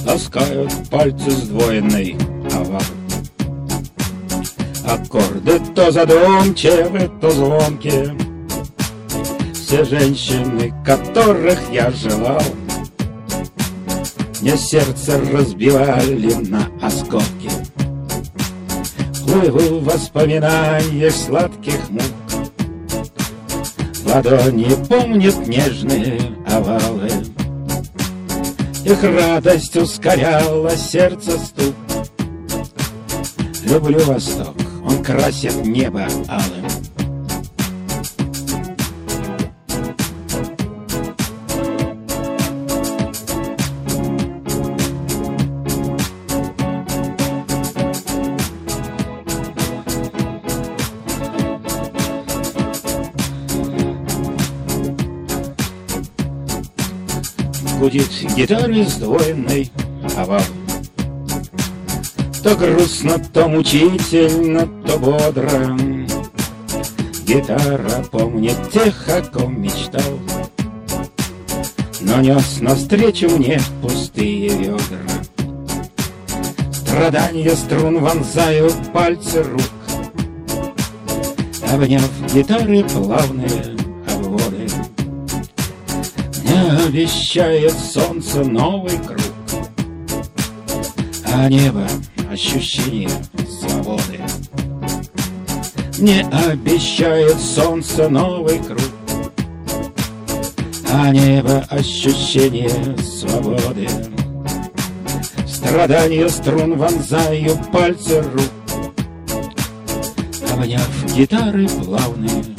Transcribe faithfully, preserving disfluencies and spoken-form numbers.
ласкают пальцы сдвоенной овал. Аккорды то задумчивы, то звонкие, все женщины, которых я желал, мне сердце разбивали на осколки. Плыву в воспоминаниях сладких мук, ладони помнят нежные овалы, их радость ускоряла сердце стук. Люблю Восток, он красит небо алым. Гудит гитары сдвоенный овал. То грустно, то мучительно, то бодро. Гитара помнит тех, о ком мечтал, но нес навстречу мне пустые ведра. Страдания струн вонзают пальцы рук, обняв гитары плавные обводы. Мне обещает солнце новый круг, а небо — ощущение свободы. Мне обещает солнце новый круг, а небо — ощущение свободы. Страдания струн вонзаю пальцы рук, обняв гитары плавные